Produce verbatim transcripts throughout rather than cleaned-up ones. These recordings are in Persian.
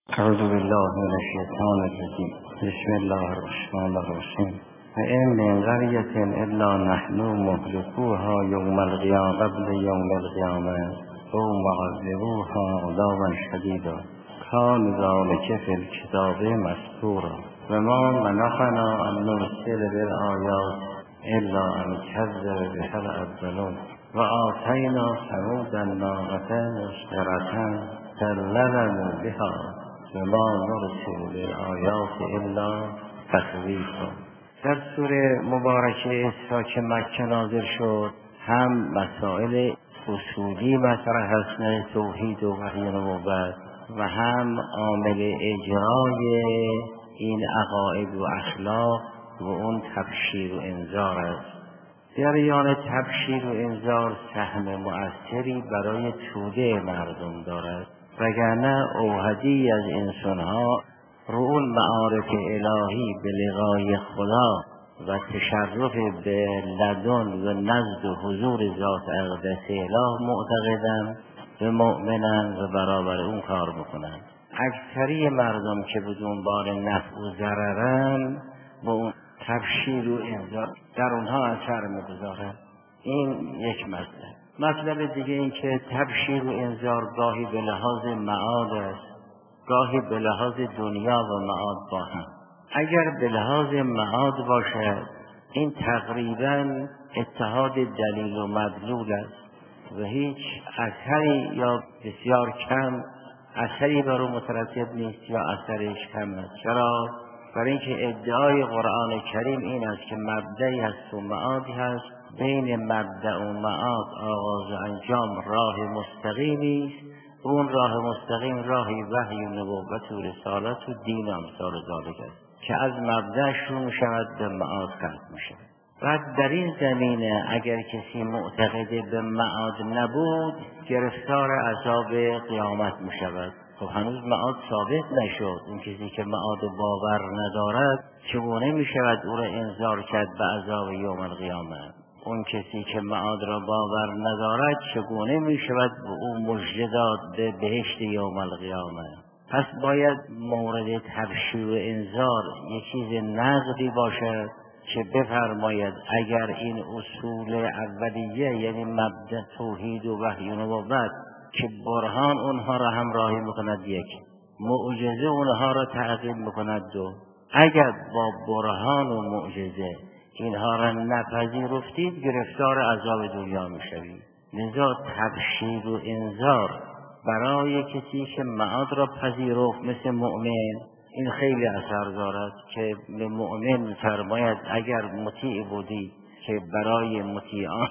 اعوذ بالله من الشیطان الرجیم. بسم الله الرحمن الرحیم. فإن من قرية إلا نحن مهلكوها يوم القيامة قبل يوم القيامة أو معذبوها عذابا شديدا كان ذلك في الكتاب مسطورا وما منعنا أن نرسل بالآيات إلا أن كذب بها الأولون وآتينا ثمود الناقة مبصرة فظلموا بها وما نرسل بالآیات الا تخویفا. در سوره مبارکه اسراء که مکه نازل شد هم مسائل اصولی مطرح هست نه توحید و وحی نبوت و هم عامل اجرای این عقاید و اخلاق و اون تبشیر و انذار است. جریان تبشیر و انذار سهم مؤثری برای توده مردم دارد، وگرنه اوحدی از انسانها رو اون معارف الهی به لقای خدا و تشرف به لدن و نزد و حضور ذات اقدس اله معتقدن و مؤمنن و برابر اون کار بکنن. اکثری مردم که به دنبال نفع و ضررن با اون تبشیر و انذار در اونها اثر میگذارن. این یک مسئله. مطلب دیگه این که تبشیر و انذار گاهی به لحاظ معاد است، گاهی به لحاظ دنیا و معاد با هم. اگر به لحاظ معاد باشد این تقریبا اتحاد دلیل و مدلول است و هیچ اثری یا بسیار کم اثری بر او مترتب نیست یا اثرش کم است. چرا؟ برای اینکه ادعای قرآن کریم این است که مبدعی هست و معادی هست، بین مبدأ و معاد آغاز و انجام راه مستقیمی است. اون راه مستقیم راهی وحی و نبوت و رسالت و دین و امثال ذالک است که از مبدأ شروع می‌شود به معاد ختم می‌شود. بعد در این زمینه اگر کسی معتقد به معاد نبود گرفتار عذاب قیامت می‌شود. خب هنوز معاد ثابت نشد. اون کسی که معاد باور ندارد چگونه می‌شود او را انذار کرد به عذاب یوم القیامه؟ اون کسی که معاد را باور ندارد چگونه می شود به او مژده داد به بهشت یوم القیامه؟ پس باید مورد تبشیر و انذار یک چیز نقدی باشد که بفرماید اگر این اصول اولیه یعنی مبدأ توحید و وحی و نبوت که برهان اونها را همراهی میکند، یک معجزه اونها را تعقیب میکند، دو اگر با برهان و معجزه اینها را نپذیرفتید گرفتار عذاب دنیا میشوید. لذا تبشیر و انذار برای کسی که معاد را پذیرفت مثل مؤمن این خیلی اثر دارد که به مؤمن فرماید اگر مطیع بودی که برای مطیعان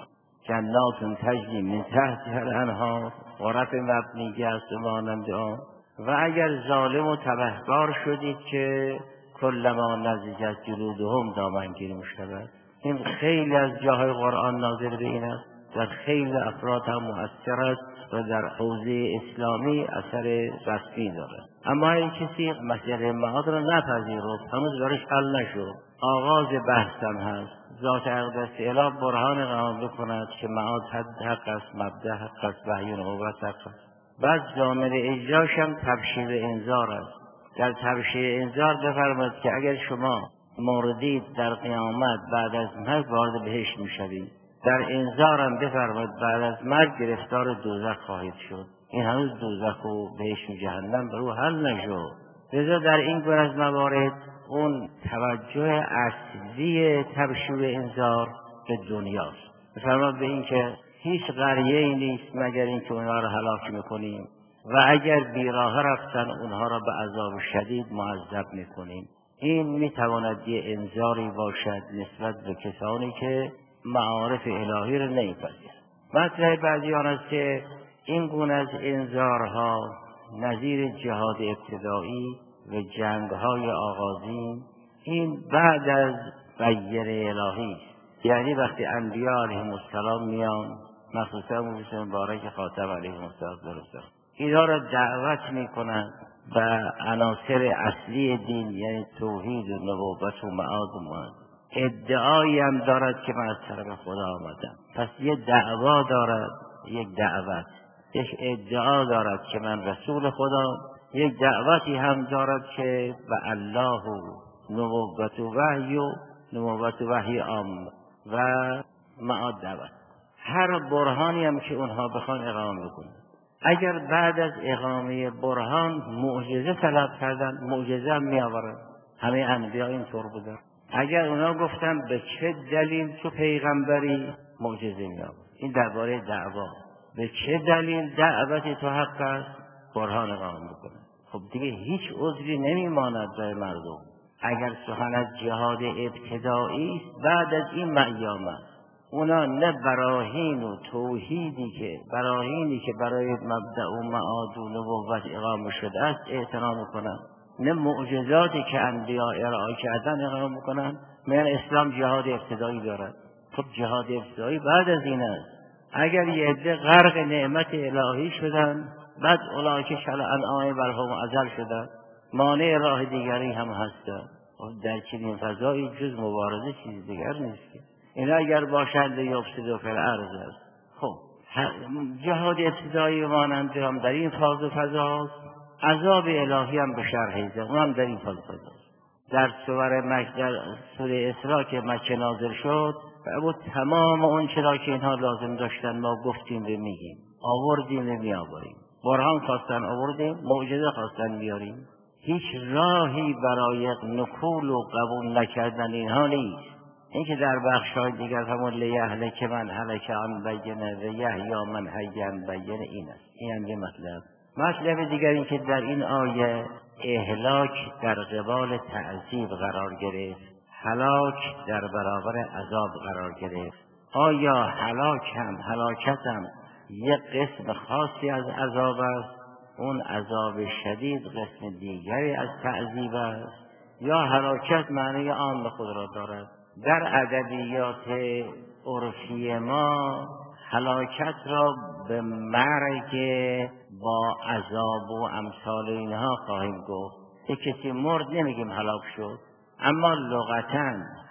جنات تجری من تحتها الانهار غرف مبنیه است و مانند آن، و اگر ظالم و تبهکار شدید که کلما نضجت جلودهم دامنگیر می‌شود. این خیلی از جاهای قرآن نازل به این است، در خیلی افراد هم مؤثر است و در حوزه اسلامی اثر رسمی دارد. اما این کسی مسئله معاد را نپذیرفت، هنوز برش حل نشد، آغاز بحثم هست، ذات اقدس اله برهان قرآن بکند که معاد حد حق است، مبدأ حق است، وحی و نبوت حق است. بعد ضامن اجراش هم تبشیر انذار است. در تبشیر انذار بفرماید که اگر شما موردید در قیامت بعد از مرگ وارد بهشت میشوید، در انذار هم بفرماید بعد از مرگ گرفتار دوزخ خواهید شد. این هنوز دوزخ و بهشت و جهنم بر او حل نشد. لذا در این گونه از موارد اون توجه اصلی تبشیر انذار به دنیاست. بفرماید به این که هیچ قریه‌ای نیست مگر اینکه اونها را هلاک میکنیم و اگر بیراه رفتن اونها را به عذاب شدید معذب میکنیم. این میتواند یه انذاری باشد نسبت به کسانی که معارف الهی را نمیپذیرند. مطلب بعضی آن است که این گونه از انذارها نظیر جهاد ابتدایی و جنگهای آغازین این بعد از غیر الهی است. یعنی وقتی انبیاء علیهم السلام میان، مخصوصا موسی مبارک خاتم علیهم السلام، اینها را دعوت میکنند به عناصر اصلی دین یعنی توحید و نبوت و معاد و معاد. ادعایی هم دارد که من از طرف خدا آمدم. پس یه دعوا دارد، یک دعوت، یک ادعا دارد که من رسول خدا، یک دعوتی هم دارد که به الله و نبوت و وحی و نبوت و وحی عام و معاد دعوت. هر برهانی هم که اونها بخوان اقامه بکنن، اگر بعد از اقامه برهان معجزه طلب کردن، معجزه هم می آورن. همه انبیا اینطور بودن. اگر اونا گفتن به چه دلیل تو پیغمبری، معجزه می آورن. این درباره دعوا، به چه دلیل دعوت تو حق است، برهان اقامه بکنن. خب دیگه هیچ عذری نمیماند برای مردم. اگر سخن از جهاد ابتدایی است، بعد از این معیام است، اونا نه براهین و توحیدی که براهینی که برای مبدأ و معاد و نبوت اقامه شده است اعتنا میکنن، نه معجزاتی که انبیا ارائه کردن اقامه میکنن. میگن اسلام جهاد ابتدایی دارد. خب جهاد ابتدایی بعد از این است. اگر یه عده غرق نعمت الهی شدن، بعد اولئک کالانعام بل هم اضل شدن، مانع راه دیگری هم هستند. در چنین فضایی جز مبارزه چیز دیگر نیست که اینا اگر باشند یفسدوا فی الارض است. خب جهاد ابتدایی مانند هم در این فاز و فضاست، عذاب الهی هم به شرح زد، اون هم در این فاز و فضاست. در سوره مکه، در سوره اسراء که مکه نازل شد، و تمام اون چرا که اینها لازم داشتن ما گفتیم و میگیم، آوردیم و میآوریم. برهان خواستن آوردیم، معجزه خواستن بیاریم. هیچ راهی برای نکول و قبول نکردن اینها نیست. این که در بخش‌های دیگر همون لیهلک من هلک عن بینه و یحیی من حی عن بینه این است. این هم یه مطلب. مطلب دیگر این که در این آیه اهلاک در قبال تعذیب قرار گرفت، هلاک در برابر عذاب قرار گرفت. آیا هلاک هم هلاکت هم یک قسم خاصی از عذاب است، اون عذاب شدید قسم دیگری از تعذیب است، یا هلاکت معنی عام خود را دارد؟ در ادبیات عرفی ما هلاکت را به مرگ با عذاب و امثال اینها خواهیم گفت. یک کسی مرد نمیگیم هلاک شد، اما لغتاً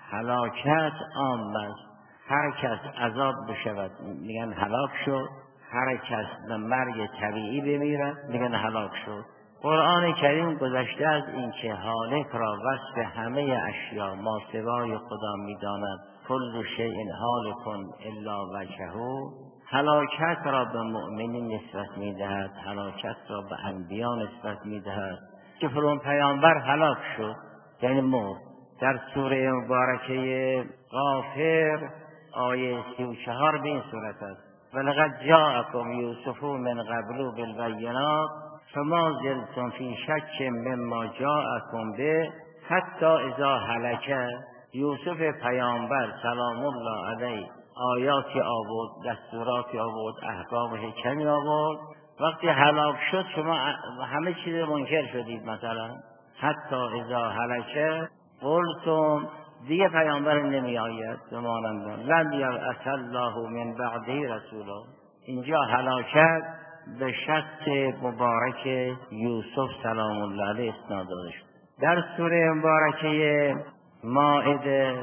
هلاکت عام است. هر کس عذاب بشود میگن هلاک شد، هر کس به مرگ طبیعی بمیرد میگن هلاک شد. قرآن کریم گذشته از این که هالک را وصف همه اشیا ما سوای خدا میداند، کل شیء هالک الا وجهه. هلاکت را به مؤمنین نسبت میدهد، هلاکت را به انبیا نسبت میدهد. که فرون پیامبر هلاک شد یعنی مرد. در سوره مبارکه غافر آیه سی و چهار به این صورت است: ولقد جاءکم یوسف من قبل بالبینات فما زلتم فی شک مما جاءکم به حتی اذا هلک. یوسف پیامبر سلام الله علیه آیاتی آورد، دستوراتی آورد، احکام و حکمی آورد. وقتی هلاک شد شما همه چیز منکر شدید. مثلا حتی اذا هلک قلتم، دیگه پیامبر نمی آید به مانند لن یبعث الله من بعده رسولا. اینجا هلاکت به شخص مبارک یوسف سلام الله علیه اسناد داده شد. در سوره مبارکه مائده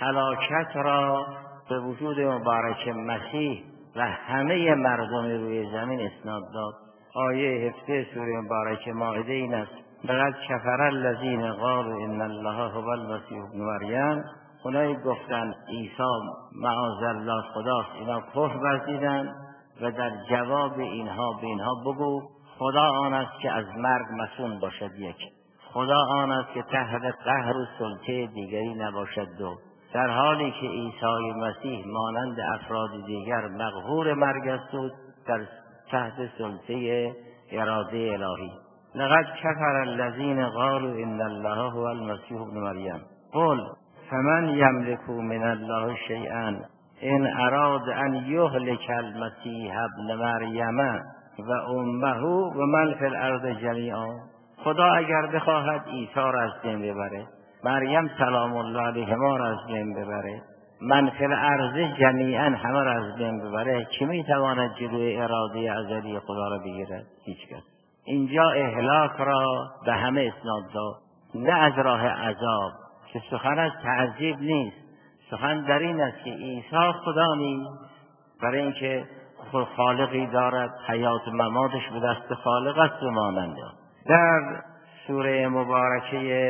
هلاکت را به وجود مبارک مسیح و همه مردم روی زمین اسناد داد. آیه هفده سوره مبارکه مائده این است: لقد کفر الذین قالوا ان الله هو المسیح ابن مریم. اونایی گفتن عیسی معاذ الله خداست، اینا کفر ورزیدن. و در جواب اینها به اینها بگو خدا آن است که از مرگ مسئول باشد، یک خدا آن است که تحت قهر و سلطه دیگری نباشد، دو در حالی که عیسی مسیح مانند افراد دیگر مقهور مرگ است و در تحت سلطه اراده الهی. لقد کفر الذین قالوا ان الله هو المسیح ابن مریم قل فمن یملک من الله شیئا ان اراد ان یهلک المسیح ابن مریم و امه و من فی الارض جمیعا. خدا اگر بخواهد عیسی را از بین ببره، مریم سلام الله علیهما را از بین ببره، من فی الارض جمیعا همه را از بین ببره، چه میتواند جلوی اراده ازلی خدا را بگیرد؟ هیچ کس. اینجا اهلاک را به همه اسناد داد، نه از راه عذاب که سخن از تعذیب نیست. سخن در این است که عیسی خدا نیست، برای اینکه خالقی دارد، حیات و مماتش به دست خالق است و ماننده. در سوره مبارکه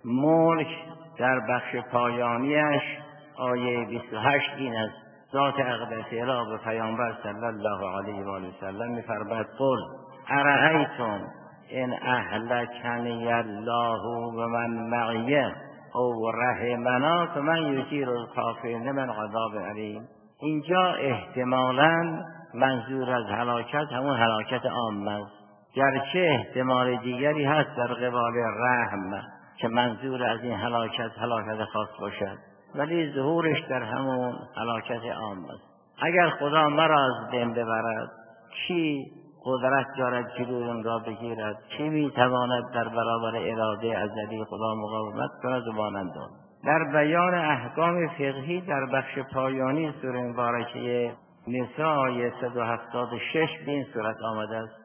ملک در بخش پایانیش آیه بیست و هشت این است: ذات اقدس اله به پیامبر صلی الله علیه و آله و سلم می‌فرماید: قل ارأیتم ان اهلکنی الله و من معی او رحمنا فمن یجیر الکافرین من عذاب علیم. اینجا احتمالاً منظور از هلاکت همون هلاکت عام است، گرچه احتمال دیگری هست در قبال رحم که منظور از این هلاکت هلاکت خاص باشد، ولی ظهورش در همون هلاکت عام است. اگر خدا مرا از بین ببرد کی قدرت دارد جلوی اون را بگیرد؟ کی میتواند در برابر اراده ازلی خدا مقاومت کند و مانند آن؟ در بیان احکام فقهی در بخش پایانی سوره مبارکه نساء آیه صد و هفتاد و شش به این صورت آمده است: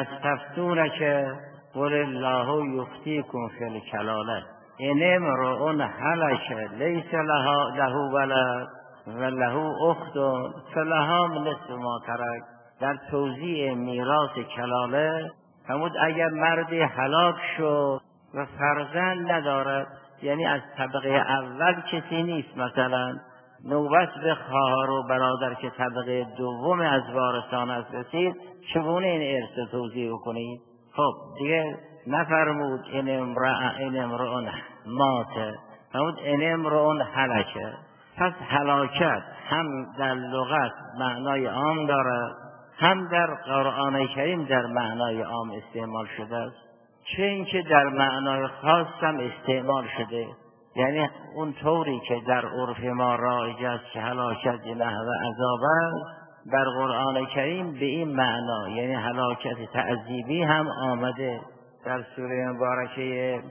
یستفتونک قل الله یفتیکم فی الکلاله ان امرؤ هلک لیس له ولد و له اخت فلها نصف ما ترک. در توزیع میراث کلاله فرمود اگر مردی هلاک شد و فرزند ندارد، یعنی از طبقه اول کسی نیست، مثلا نوبت به خواهر و برادر که طبقه دوم از وارثان است رسید، چگونه این ارث توزیع کنید؟ خب دیگه نفرمود این امرأ این امرؤ مات، فرمود این امرؤ هلکه. پس هلاکت هم در لغت معنای عام دارد، هم در قرآن کریم در معنای عام استعمال شده است، چه اینکه در معنای خاص هم استعمال شده. یعنی اون طوری که در عرف ما رایج است که هلاکت نحو عذاب است، در قرآن کریم به این معنا یعنی هلاکت تعذیبی هم آمده. در سوره مبارکه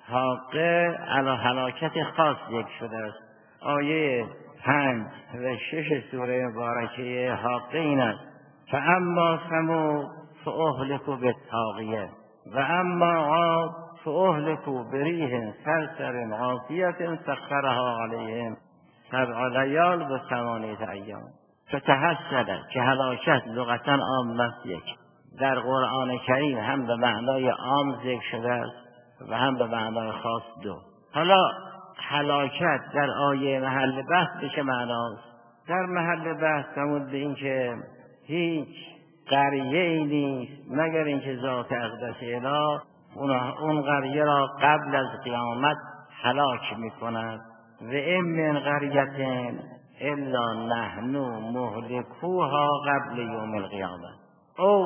حاقه علی هلاکت خاص ذکر شده است. آیه پنج و شش سوره مبارکه حاقه این است: فاما ثمود فاهلكوا بالطاغیه و اما عاد فاهلكوا بریح صرصر عاتیه سخرها علیهم سبع لیال و ثمانیة ایام. فتحصل که هلاکت لغتا عام است، یک در قرآن کریم هم به معنای عام ذکر شده است و هم به معنای خاص دو. حالا هلاکت در آیه محل بحث به چه معناست؟ در محل بحث فرمود به این که هیچ قریه ای نیست مگر اینکه ذات اقدس اله اون قریه را قبل از قیامت هلاک میکند. و ان من قریة الا نحن مهلکوها قبل یوم القیامه او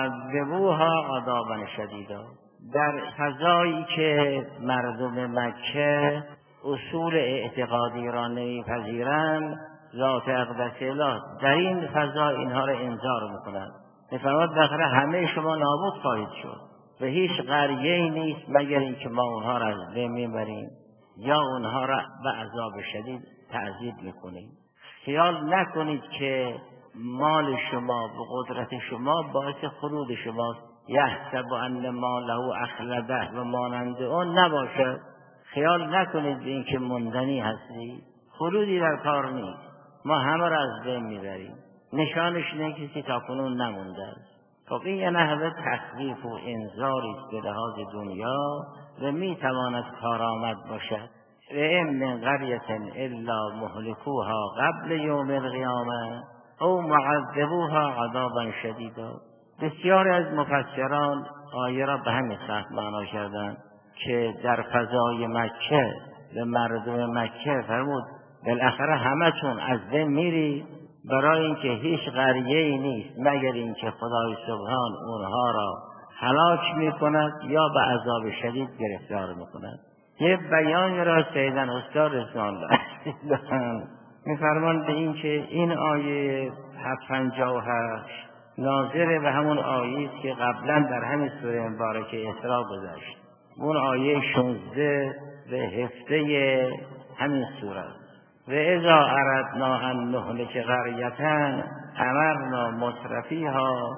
معذبوها عذابا شدیدا. در فضایی که مردم مکه اصول اعتقادی را نمیپذیرند، ذات اقدس اله در این فضا اینها را انذار میکند، میفرماید بالاخره همه شما نابود خواهید شد و هیچ قریه‌ای نیست مگر اینکه ما اونها را از بین میبریم یا اونها را به عذاب شدید تعذیب میکنیم. خیال نکنید که مال شما به قدرت شما باعث خلود شماست، یحسب ان ماله اخلده و مانند اون نباشد. خیال نکنید به این که مندنی هستی، خلودی در کار نیست، ما همه را از بین میبریم. نشانش اینه کسی تا کنون نمونده است. خب این یه نحوه تخویف و انذاری است به لحاظ دنیا و میتواند کارآمد باشد. و ان من قریة الا مهلکوها قبل یوم القیامه او معذبوها عذابا شدیدا. بسیاری از مفسران آیه را به همین سطح معنا کردند که در فضای مکه به مردم مکه فرمود بالاخره همتون از بین میری، برای اینکه هیچ قریه‌ای نیست مگر اینکه خدای سبحان اونها را هلاک میکند یا به عذاب شدید گرفتار میکند. یه بیان را سیدن استاد رسان دارند، میفرماند به این که این آیه پنجاه و هشت ناظر به همون آیه است که قبلا در همین سوره مبارکه اسراء گذشت. اون آیه شانزده و هفده همین سوره. و اذا اردنا ان نهلك قریة امرنا مترفیها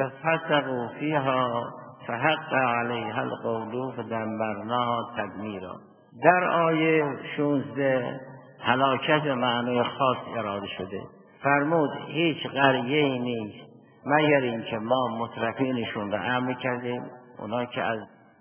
ففسقوا فیها فحق علیها القول فدمرناها تدمیرا. در آیه شانزده هلاکت معنی خاص اراده شده. فرمود هیچ قریه‌ای نیست مگر اینکه ما مترفینشون رو امر کردیم، اونا که از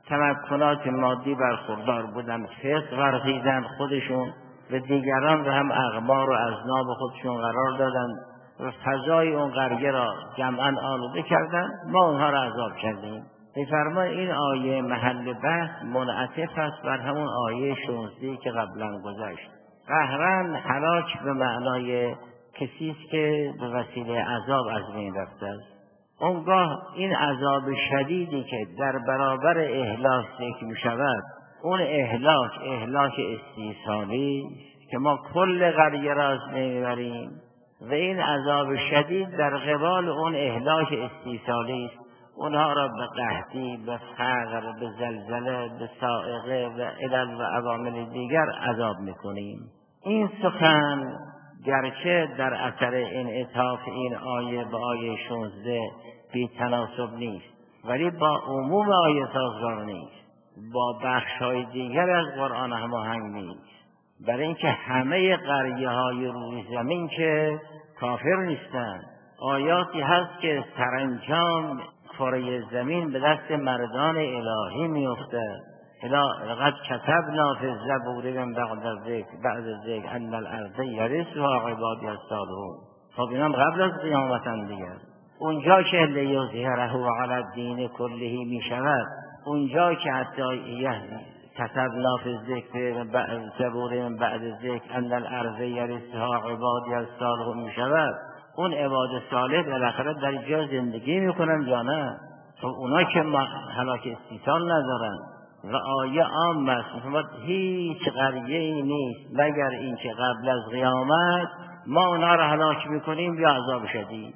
تمکنات مادی برخوردار بودن، فسق ورزیدن خودشون و دیگران را هم اغمار و اذناب خودشون قرار دادن و فضای اون قریه را جمعا آلوده کردن، ما اونها را عذاب کردیم. می‌فرماید این آیه محل بحث منعطف است بر همون آیه شانزده که قبلا گذشت. قهرن هلاک به معنای کسی است که به وسیله عذاب از بین رفته است. اونگاه این عذاب شدیدی که در برابر اهلاک ذکر می‌شود، اون اهلاک اهلاک استیصالی که ما کل قریه را از بین می‌بریم و این عذاب شدید در قبال اون اهلاک استیصالی است. اونها را به قحطی، به فقر، به زلزله، به صاعقه و علل و عوامل دیگر عذاب می‌کنیم. این سخن گرچه در اثر انعطاف این آیه به آیه شانزده بی تناسب نیست، ولی با عموم آیه سازگار نیست، با بخش‌های دیگر از قرآن هماهنگ نیست. برای اینکه همه قریه‌های روی زمین که کافر نیستند. آیاتی هست که سرانجام کره زمین به دست مردان الهی می‌افتد. لقد كتبنا في الزبور من بعد الذکر بعد الذکر ان الارض یرثها عبادی الصالحون. خب اینم قبل از قیامت دیگر. اونجا که لیظهره علی الدین کله می شود، اونجا که حتی كتبنا في الذکر بعد الزبور من بعد الذکر ان الارض یرثها عبادی الصالحون می شود، اون عباد صالح بالاخره در جا زندگی میکنن یا نه؟ خب اونا که هلاک استیصال ندارن و آیه عام است، هیچ قریه‌ای نیست مگر اینکه قبل از قیامت ما اونا را هلاک میکنیم یا عذاب شدید.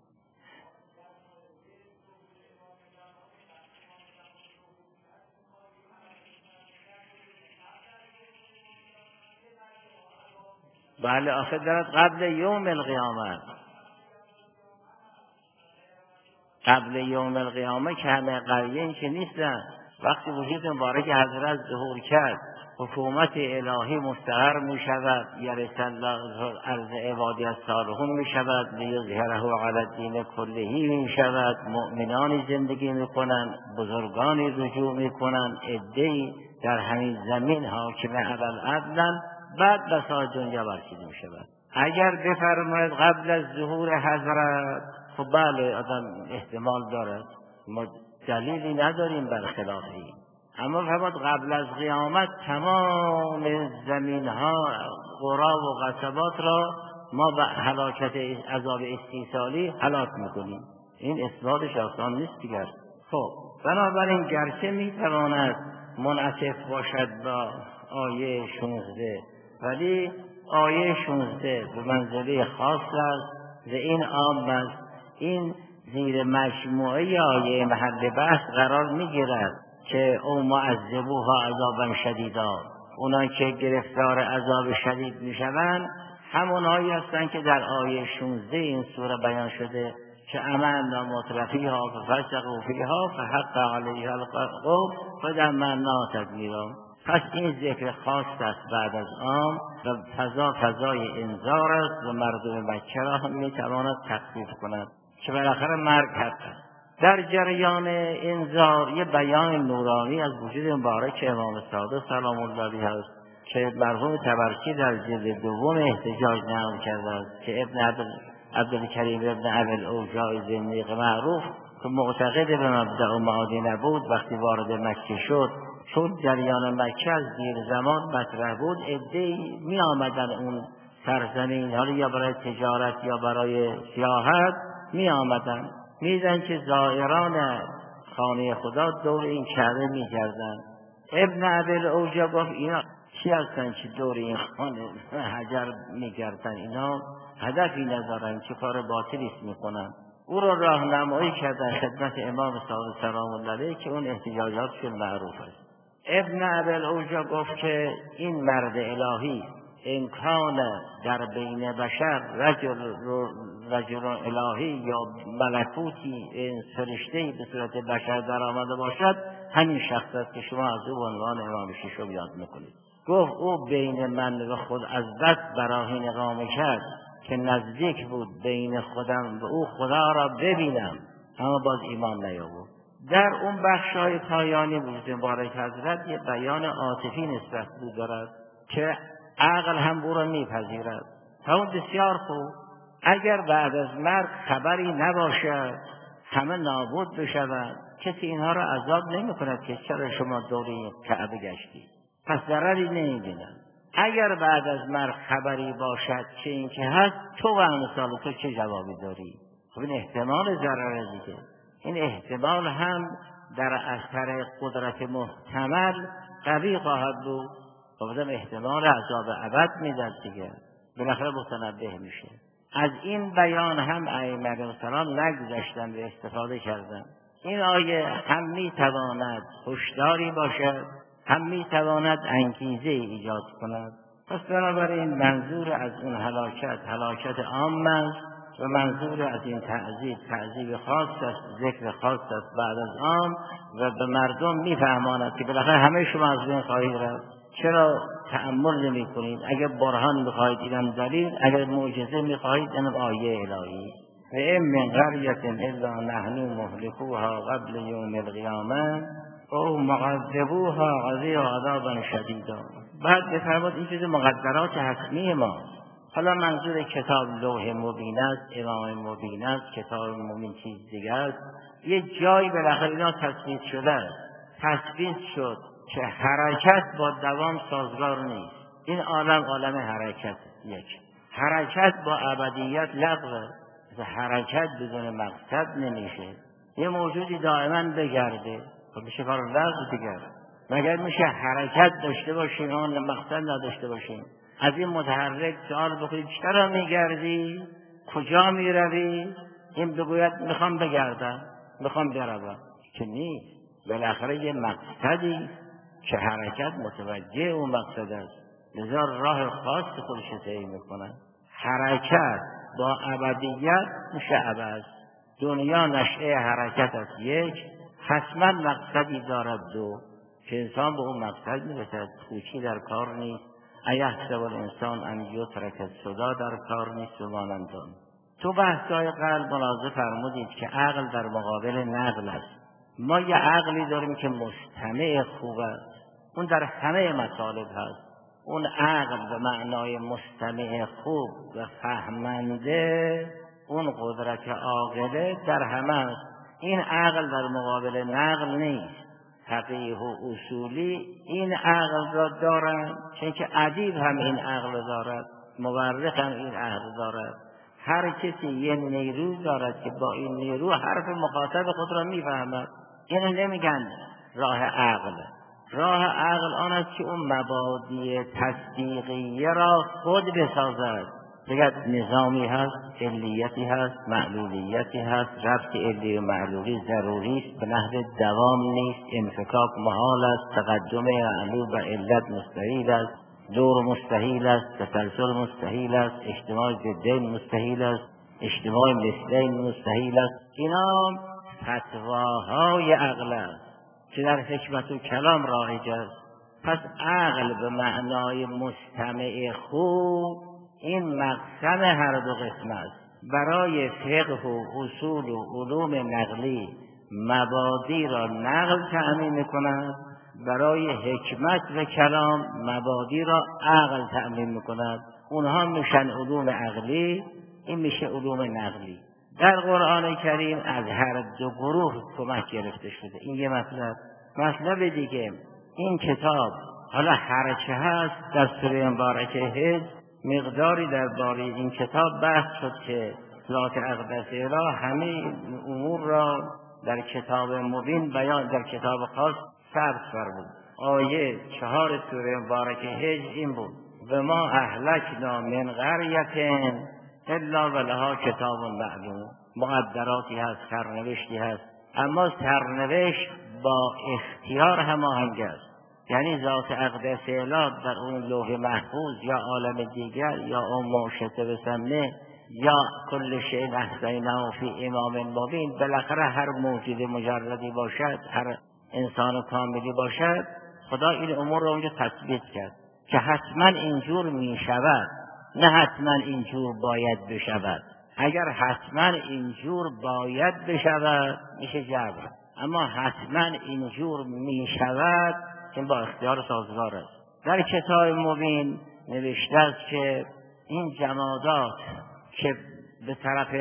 بله آخه دارد قبل یوم القیامت، قبل یوم القیامه که همه قریه این که نیستن. وقتی وجود مبارک حضرت ظهور کرد، حکومت الهی مستقر می شود، یرث الله ارض عبادی الصالحون می شود، لیظهره علی الدین کلهی می شود، مؤمنانی زندگی می کنند، بزرگانی رجوع می کنند، عده‌ای در همین زمین حاکم عدل، بعد بساط دنیا برچیده می شود. اگر بفرماید قبل از ظهور حضرت، خب بله آدم احتمال دارد، ما دلیلی نداریم بر خلاف این. اما فرمود قبل از قیامت تمام زمین ها، قرا و قصبات را ما به هلاکت عذاب استیصالی هلاک میکنیم. این اثباتش آسان نیست دیگر. خب بنابراین گرچه میتواند منعطف باشد با آیه شانزده، ولی آیه شانزده به منزله خاص است و این عام است. این زیر مجموعه آیه محل بحث قرار میگیرد که او معذبوها عذابا شدیدا، اونا که گرفتار عذاب شدید میشوند همونهایی هستند که در آیه شانزده این سوره بیان شده که امنا مترفیها ففسقوا فیها فحق علیها القول فدمرناها تدمیرا. پس این ذکر خاص است بعد از آن و فضا فضای انذار است و مردم مکه را هم میتواند تخفیف کند که بالاخره مرگ هست. در جریان انذار یه بیان نورانی از وجود مبارک امام صادق سلام الله علیه است که مرحوم تبرسی در جلد دوم احتجاج نقل کرده است که ابن عبدالکریم ابن ابی الاوجاع زندیق معروف که معتقد به مبدأ و معادی نبود، وقتی وارد مکه شد، چون جریان مکه از دیر زمان مطرح بود، عده‌ای می آمدن اون سرزمین، حالا یا برای تجارت یا برای سیاحت می آمدن، میدن که زائران خانه خدا دور این کعبه می گردن. ابن ابی الاوجاع گفت اینا چی هستن که دور این خانه حجر می گردن؟ اینا هدفی ندارن، چه کار باطلی است می کنن. او را راهنمایی کردن خدمت امام صادق سلام الله علیه که اون احتجاجاتشون معروف است. ابن ابی الاوجاع گفت که این مرد الهی امکان در بین بشر رجل, رجل الهی یا ملکوتی فرشته‌ای به صورت بشر در آمده باشد، همین شخص است که شما از او به عنوان امام ششم یاد میکنید. گفت او بین من و خود از بس براهین اقامه کرد که نزدیک بود بین خودم و او خدا را ببینم، اما باز ایمان نیاورد. در اون بخش‌های پایانی وجود مبارک حضرت یه بیان عاطفی نسبت بود دارد که عقل هم او را میپذیرد. همون بسیار خوب، اگر بعد از مرگ خبری نباشد، همه نابود بشوند، کسی اینها را عذاب نمی کند که چرا شما دوری کعبه گشتی، پس ضرری نمی‌بینند. اگر بعد از مرگ خبری باشد که این که هست، تو و امثال تو چه جوابی داری؟ خب این احتمال ضرر دیگه، این احتمال هم در اثر قدرت محتمل قوی خواهد بود. خب احتمال عذاب ابد میداد دیگه، بالاخره متنبه میشه. از این بیان هم ائمه علیهم السلام نگذشتن و استفاده کردن. این آیه هم میتواند هشداری باشد، هم میتواند انگیزه ایجاد کند. پس بنابراین منظور از اون هلاکت هلاکت عام است و منظور از این تعذیب تعذیب خاص است، ذکر خاص است بعد از عام، و به مردم میفهماند که بالاخره همه شما از بین خواهید رفت. چرا تأمل نمی کنید؟ اگر برهان میخواهید اینم دلیل، اگر معجزه میخواهید اینم آیه الهی. و این من قریة الا نحن مهلكوها قبل یوم القیامه او معذبوها عذابا شدیدا. بعد بفرماد این چیز مقدرات حتمی ما. حالا منظور کتاب لوح مبین است، امام مبین است، کتاب مبین چیز دیگر است. یه جایی بالاخره اینا تثبیت شده است. تثبیت شد که حرکت با دوام سازگار نیست. این عالم عالم حرکت، یک حرکت با ابدیت لغوه. حرکت بدون مقصد نمیشه. یه موجودی دائما بگرده، خب میشه کار لغو دیگر. مگر میشه حرکت داشته باشیم اون مقصد نداشته باشیم؟ از این متحرک سوال بکنید چرا میگردی؟ کجا میروی؟ این بگوید میخوام بگردم، میخوام بروم، که نیست. بالاخره یه مقصدی که حرکت متوجه اون مقصد است، لذا راه خاص خودش طی میکنه. حرکت با ابدیت میشه ابد. دنیا نشأه حرکت است، یک، حتما مقصدی دارد، دو، که انسان به اون مقصد میرسد. پوچی در کار نیست. ایحسب الانسان ان یترک سدی در کار نیست و مانند آن. تو بحث‌های قلب ملاحظه فرمودید که عقل در مقابل نقل است. ما یه عقلی داریم که مستمع خوب است، اون در همه مطالب هست. اون عقل به معنای مستمع خوب و فهمنده، اون قدرت عاقله در همه است. این عقل در مقابل نقل نیست. فقیه و اصولی این عقل را دارند، چون که ادیب هم این عقل دارد، مورخ هم این عقل دارد. هر کسی یه نیرو دارد که با این نیرو حرف مخاطب خود را میفهمد. اینو نمیگن راه عقل. راه عقل آن است که اون مبادی تصدیقیه را خود بسازد. دیگر نظامی هست، علیتی هست، معلولیتی هست. ربط علی و معلولی ضروری است، به نحو دوام نیست. انفکاک محال است، تقدم معلول و علت مستحیل است، دور مستحیل است، تسلسل مستحیل است، اجتماع ضدین مستحیل است، اجتماع مثلین مستحیل است. اینا فتواهای عقل است که در حکمت و کلام رایج است. پس عقل به معنای مستمع خوب این مقسم هر دو قسم است. برای فقه و اصول و علوم نقلی مبادی را نقل تأمین می‌کند، برای حکمت و کلام مبادی را عقل تأمین می‌کند. اونها میشن علوم عقلی، این میشه علوم نقلی. در قرآن کریم از هر دو گروه کمک گرفته شده. این یه مطلب. مطلب دیگه، این کتاب حالا هرچه هست در سوره مبارکه حج مقداری درباره این کتاب بحث شد که ذات اقدس اله همه امور را در کتاب مبین بیان، در کتاب خاص ثبت فرمود. آیه چهار سوره مبارکه حج این بود: و ما اهلکنا من قریة الا ولها کتاب معلوم. مقدراتی هست، سرنوشتی هست، اما سرنوشت با اختیار هماهنگ است. یعنی ذات اقدس اله در اون لوح محفوظ یا عالم دیگر یا اون موشته بسمه یا کل شیء احصیناه فی امام مبین، بالاخره هر موجود مجردی باشد، هر انسان کاملی باشد، خدا این امور را اونجا تثبیت کرد که حتما اینجور می شود، نه حتما اینجور باید بشود. اگر حتما اینجور باید بشود میشه جبر، اما حتما اینجور می شود این با اختیار سازگار است. در کتاب مبین نوشته است که این جمادات که به طرف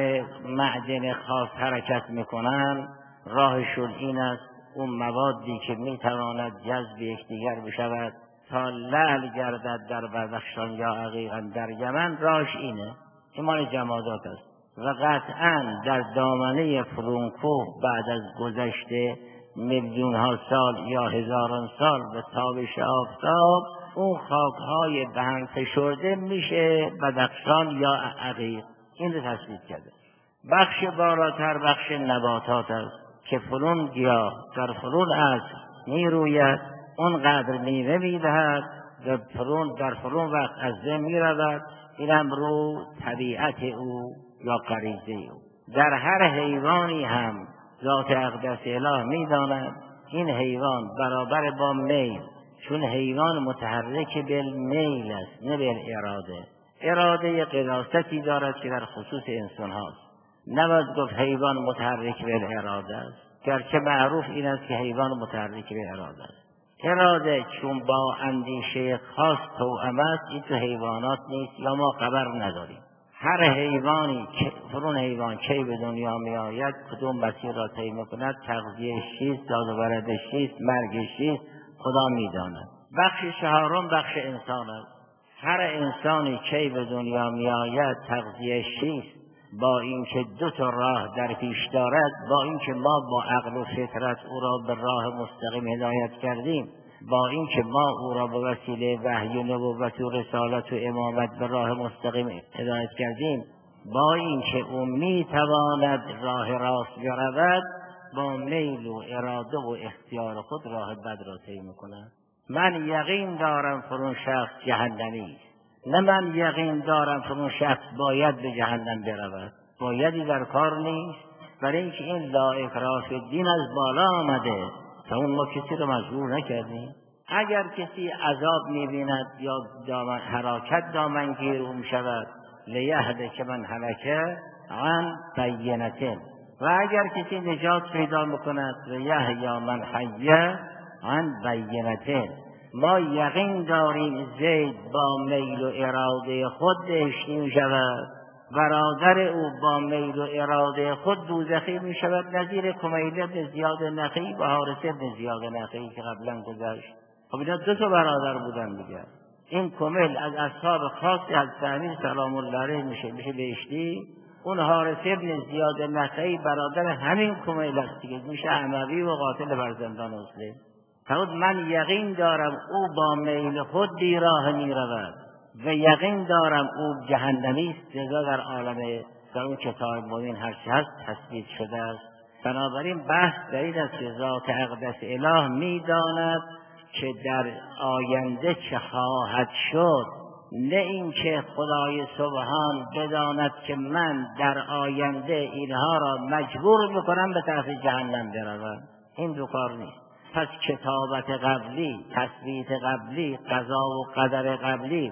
معدن خاص حرکت میکنن راهشون این است اون موادی که میتواند جذب یکدیگر بشود تا لعل گردد در بدخشان یا عقیقا در یمن، راهش اینه. این مال جمادات است و قطعا در دامنه فرونکوه بعد از گذشته میلیون ها سال یا هزاران سال به تابش آفتاب اون خاکهای به هم فشرده میشه بدخشان یا عقیق. این رو تثبیت کرده. بخش بالاتر بخش نباتات است که فلون گیاه در فلون عصر میروید، اونقدر میوه میدهد و فلون در فلون وقت از ذهن میرود. اینم رو طبیعت او یا غریزه او. در هر حیوانی هم ذات اقدس اله میداند این حیوان برابر با میل، چون حیوان متحرک بالمیل است نه بالاراده. اراده قداستی دارد که در خصوص انسان هاست. نباید گفت حیوان متحرک بالاراده است، گرچه معروف این است که حیوان متحرک بالاراده است. اراده چون با اندیشه خاص توأم است، این تو حیوانات نیست یا ما خبر نداریم. هر حیوانی که فرون حیوان کی به دنیا می آید، کدوم مسیر را طی می‌کند، تغذیه چیست، داد و برد چیست، مرگ چیست، خدا می‌داند. بخش چهارم بخش انسان است. هر انسانی کی به دنیا می آید تغذیه چیست، با اینکه دو تا راه در پیش دارد، با اینکه ما با عقل و فطرت او را به راه مستقیم هدایت کردیم، با اینکه ما او را به وسیله وحی و نبوت و رسالت و امامت به راه مستقیم هدایت کردیم، با اینکه او میتواند راه راست برود، با میل و اراده و اختیار خود راه بد را طی میکند. من یقین دارم فرون شخص جهنمی است، نه من یقین دارم فرون شخص باید به جهنم برود. بایدی در کار نیست، برای اینکه این لا اکراه فی الدین از بالا آمده تا اون ما کسی رو مجبور نکردیم. اگر کسی عذاب می‌بیند یا دامن حرکت دامنگیر او می‌شود، لیهده که من هلکه عن بینتین، و اگر کسی نجات پیدا می‌کند لیه یا من حیه عن بینتین. ما یقین داریم زید با میل و اراده خود بهشتی می‌شود، برادر او با میل و اراده خود دوزخی می شود، نظیر کمیله بن زیاد نخعی و حارث بن زیاد نخعی که قبلا گذشت. خب اینا دو تا برادر بودن دیگه. این کمیل از اصحاب خاصی از امیر سلام الله علیه میشه میشه بهشتی. اون حارث بن زیاد نخعی برادر همین کمیل است دیگه، میشه اموی و قاتل فرزندان مسلم. فرمود من یقین دارم او با میل خود بی راه می رود و یقین دارم او جهنمی است، لذا در عالم در اون کتاب مبین هرچی هست تثبیت شده است. بنابراین بحث در این است که ذات اقدس اله میداند که در آینده چه خواهد شد، نه اینکه خدای سبحان بداند که من در آینده اینها را مجبور میکنم به طرف جهنم بروم. این دو کار نیست. پس کتابت قبلی، تثبیت قبلی، قضا و قدر قبلی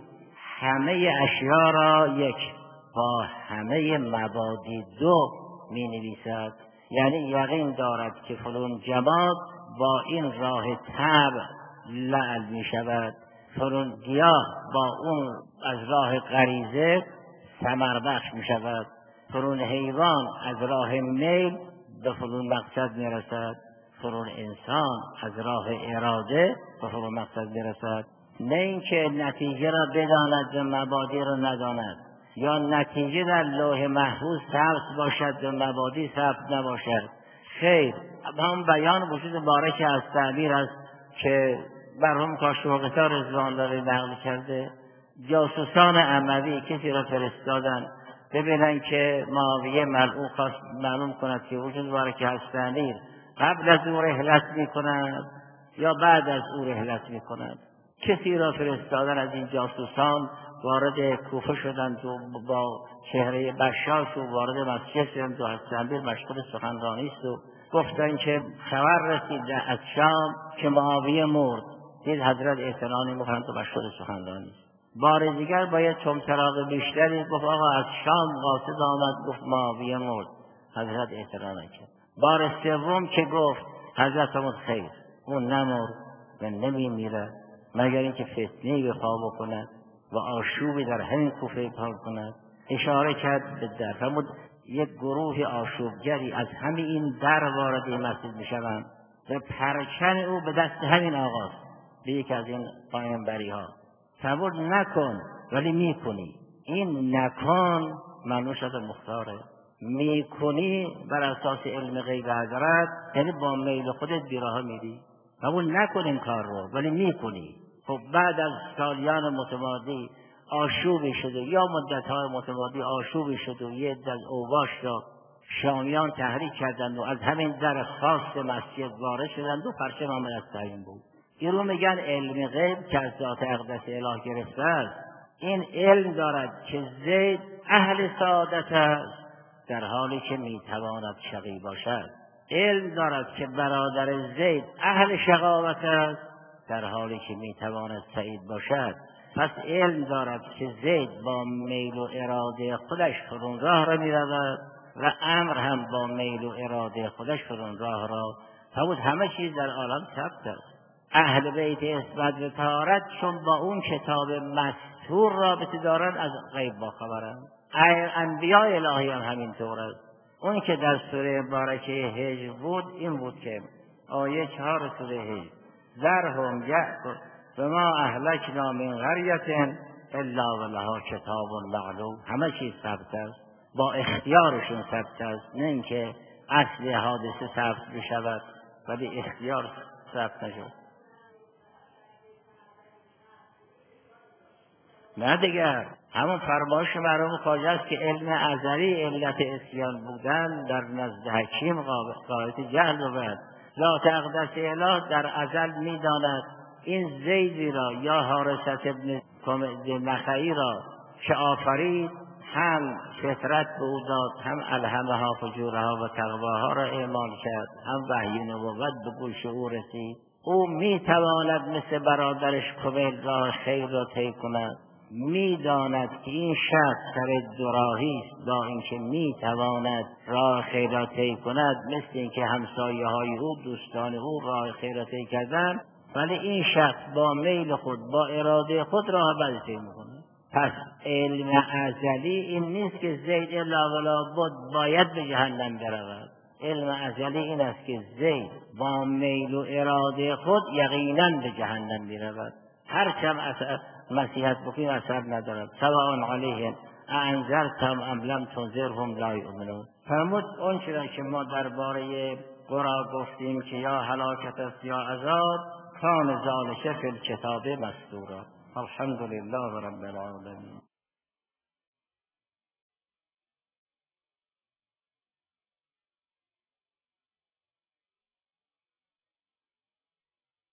همه اشیا را یک با همه مبادی دو می نویسد. یعنی یقین دارد که فلان جماد با این راه طبع لعل می شود، فلان گیاه با اون از راه غریزه ثمر بخش می شود، فلان حیوان از راه میل به فلان مقصد می رسد، فلان انسان از راه اراده به فلان مقصد می رسد. نه اینکه نتیجه را بداند و مبادی را نداند، یا نتیجه در لوح محفوظ ثبت باشد و مبادی ثبت نباشد. خیر، هم بیان وجود بارش از تعبیر است که مرحوم کاشف‌الغطا رضوان الله نقل کرده. جاسوسان اموی کسی را فرستادن ببینن که معاویه ملعون خواست معلوم کند که وجود بارش از تعبیر قبل از او رحلت می کند یا بعد از او رحلت می کند. کسی را فرستادن از این جاسوسان، وارد کوفه شدند و با چهره بشاش و وارد مسجد شدند و از تعبیر مشغول سخنرانی است و گفتند که خبر رسید از شام که معاویه مرد. دید حضرت اعتنا نمی‌کنند و مشغول سخنرانی است. بار دیگر باید چمچراغ بیشتری گفت آقا از شام قاصد آمد گفت معاویه مرد، حضرت اعتنا نکرد. بار سوم که گفت حضرت عمر خیر، اون نمرد و نمی میره مگر اینکه فتنه‌ای به پا بکند و آشوبی در همین کوفه پا کند. اشاره کرد به در، فرمود یک گروه آشوبگری از همین این در وارد این مسجد میشوند و پرچم او به دست همین آقاست، به یک از این پیامبری ها. فرمود نکن ولی میکنی. این نکن معنوش از مختاره، میکنی بر اساس علم غیب حضرت، یعنی با میل خودت بیراه میری. فرمود نکن این کار رو ولی میکنی. خب بعد از سالیان متمادی آشوبی شده یا مدت‌های متمادی آشوبی شده و یه عده از اوباش را شامیان تحریک کردند و از همین در خاص مسجد وارد شدند و پرچم هم از تعیین بود. این رو میگن علم غیب که از ذات اقدس اله گرفته است. این علم دارد که زید اهل سعادت است در حالی که میتواند شقی باشد. علم دارد که برادر زید اهل شقاوت است در حالی که میتواند سعید باشد. پس علم دارد که زید با میل و اراده خودش فرون راه را میرود و امر هم با میل و اراده خودش فرون راه را. فرمود همه چیز در عالم ثبت است. اهل بیت عصمت و طهارت چون با اون کتاب مستور رابطه دارند از غیب باخبرند. انبیاء الهی هم همینطور است. اون که در سوره بارکه هجر بود این بود که آیه چهار سوره هجر ذرهم یأکلوا وما اهلکنا من قریة الا ولها کتاب معلوم. همه چیز ثبت است، با اختیارشون ثبت است، نه اینکه اصل حادثه ثبت بشود ولی اختیار ثبت نشد. نه دیگر همون فرمایش مرحوم خواجه است که علم ازلی علت اسیان بودن در نزد حکیم قاعده جهل بود. ذات اقدس اله در ازل میداند این زیدی را یا حارثة ابن نخعی را که آفرید هم فطرت به او داد، هم الهمها فجورها و تقواها را اعمال کرد، هم وحی نبوت به گوش او رسید. او میتواند مثل برادرش کمیل راه خیر را طی کند. میداند که این شخص سر دوراهی است، با اینکه میتواند راه خیر را طی کند، مثل اینکه همسایه های او دوستان او راه خیر را طی کردند، ولی این شخص با میل خود با اراده خود راه بدی طی میکنه. پس علم ازلی این نیست که زید الا ولا بد باید به جهنم برود. علم ازلی این است که زید با میل و اراده خود یقینا به جهنم میرود. هرچند اثر مسیحت بکنیم اثر ندارد. سواء علیهم اانذرتهم ام لم تنذرهم لا یؤمنون. فرمود اون چیزی که ما درباره قرا گفتیم که یا هلاکت است یا عذاب، کان ذالک فی الکتاب مسطورا. الحمدلله رب العالمین.